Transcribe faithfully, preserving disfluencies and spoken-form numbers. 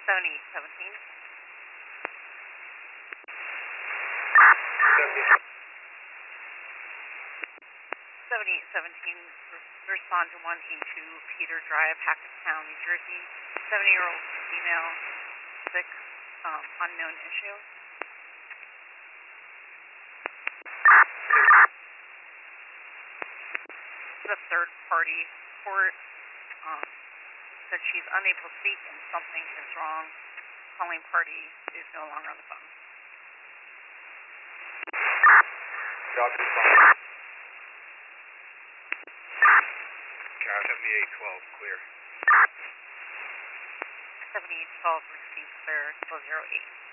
seventy-eight seventeen. seventy-eight seventeen, respond to one eight two Peter Drive, Hackettstown, New Jersey. seventy-year-old female, sick, um, unknown issue. The third party report um, said she's unable to speak and something is wrong. Calling party is no longer on the phone. Doctor phone. seventy-eight twelve, clear. seventy-eight twelve, received clear, zero eight.